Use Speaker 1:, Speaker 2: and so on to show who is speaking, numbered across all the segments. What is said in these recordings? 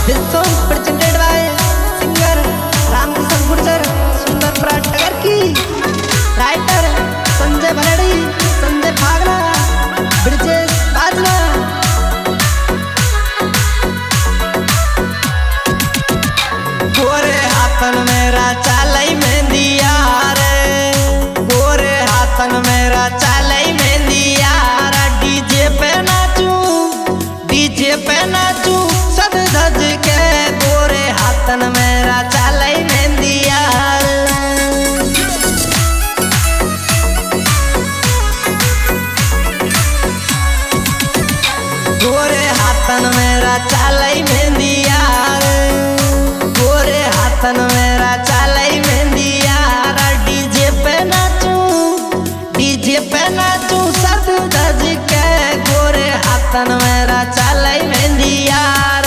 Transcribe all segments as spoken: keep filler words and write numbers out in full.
Speaker 1: This song presented by singer Ramkishan Gurjar, Sundar Pratkar की writer Sanjay Bharadi, Sanjay Phagla, Brijesh Bajla. गोरे हाथन मेरा चालई मेहंदी यार, गोरे हाथन मेरा चालई मेहंदी यार। डीजे पे नाचू, डीजे पे नाचू सद धज के, गोरे हाथन मेरा चालई मेहंदी यार। गोरे हाथन मेरा चालई मेहंदी यार, गोरे हाथन मेरा चालई मेहंदी यार। डीजे पे नाचू, डीजे पे नाचू सद धज के, गोरे हाथन मेरा चालई मेहंदी यार।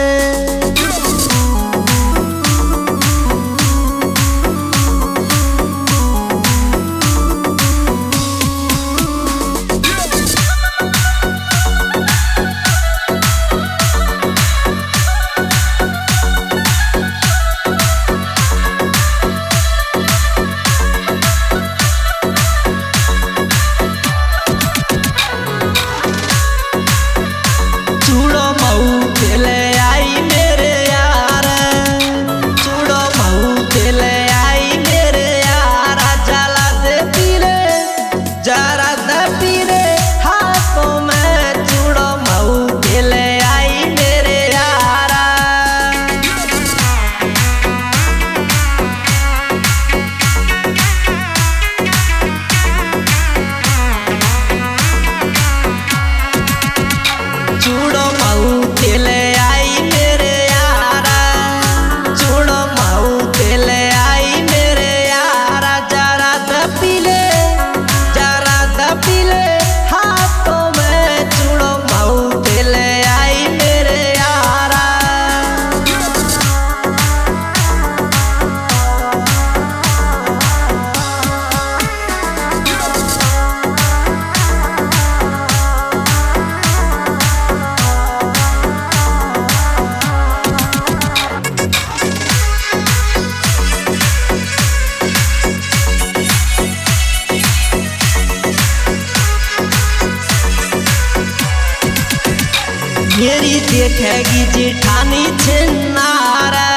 Speaker 1: मेरी देखेगी जेठानी छिन्नारा,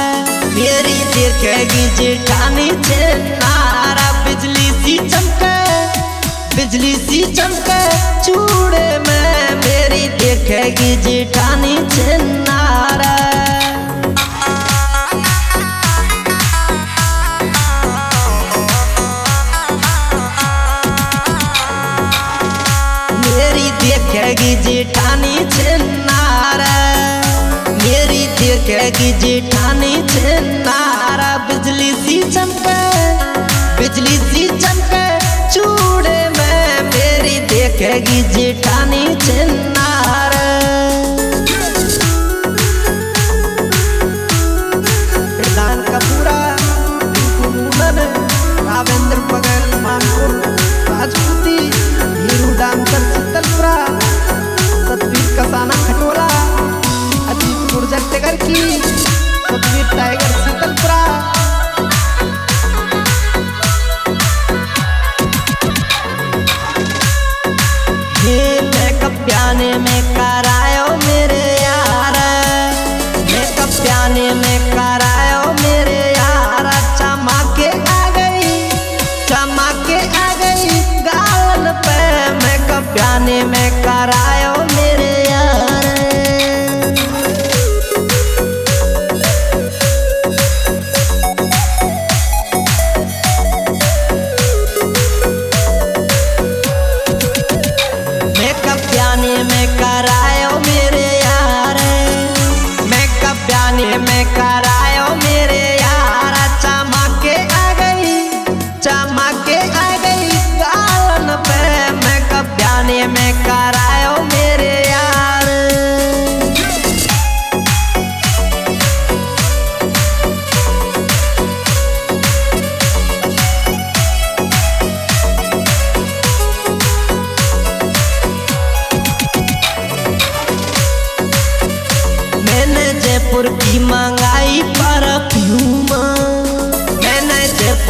Speaker 1: मेरी देखेगी जेठानी छिन्नारा। बिजली सी चमके, बिजली सी चमके चूड़े में, मेरी देखेगी जेठानी छिन्नारा। मेरी देखेगी जेठानी छिन्नारा, मेरी देखेगी जेठानी छिन्नारा। बिजली सी चमके, बिजली सी चमके चूड़े में, मेरी देखेगी जेठानी छिन्नारा। प्रधान कपूरा, रावेंद्र पगल, मानपुर राजपूती, हीरू डांसर शीतलपुरा, सतवीर कसाना खटोला, अजीत गुर्जर टेगर की, सतवीर टाइगर शीतलपुरा। हे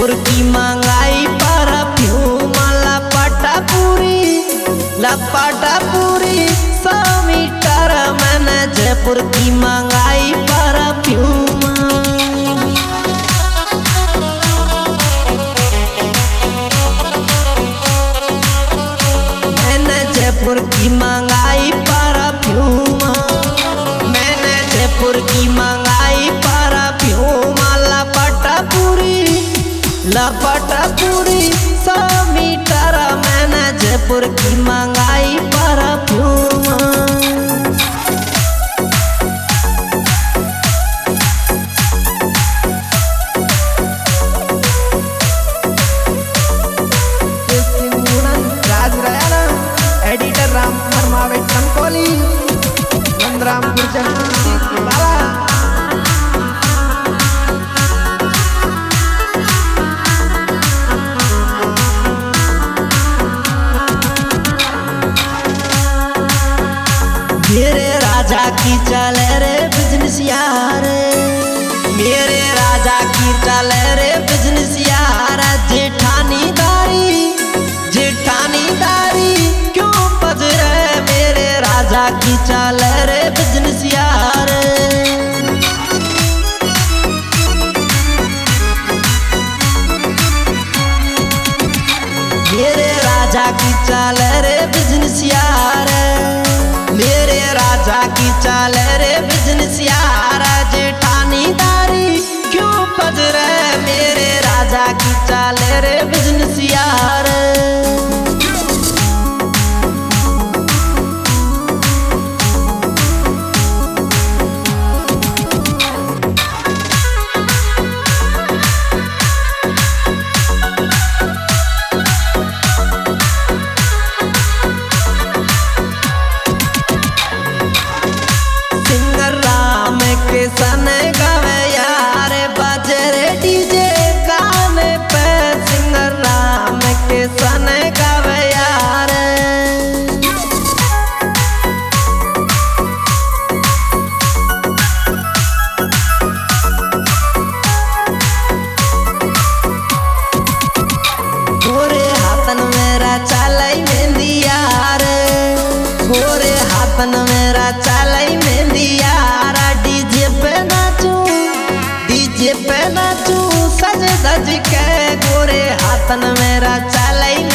Speaker 1: जयपुर की मंगाई परफ्यूम लपटा पूरी लपटा पूरी सौ मीटर मैंने जयपुर की मंगाई परफ्यूम। मैंने जयपुर की मंगाई परफ्यूम मैंने जयपुर की मंगाई परफ्यूम लपटा पूरी लपटा पूरी सौ मीटर मैंने जयपुर की मंगाई परफ्यूम।
Speaker 2: एडिटर राम फरमावे कंकोली नंदराम गुर्जर बाला।
Speaker 1: मेरे राजा की चले रे बिजनेस यार मेरे राजा की चले रे बिजनेस यार जेठानी दारी जेठानी दारी क्यों बज रहे मेरे राजा की चले रे बिजनेस यार। मेरे राजा की चले रे बिजनेस यार मेरे राजा की चाल रे बिजनेस यार जेठानी दारी क्यों बज रहे मेरे राजा की चाल रे बिजनेस यार। सन गावे यार बाजे रे डीजे गाने पे सिंगर राम के सन गावे यार। गोरे हाथन मेरा चालाई मेहंदी यार गोरे हाथन मेरा चालाई मेहंदी यार डीजे पे नाचू डीजे पे नाचू सज धज के गोरे हाथन मेरा चालाई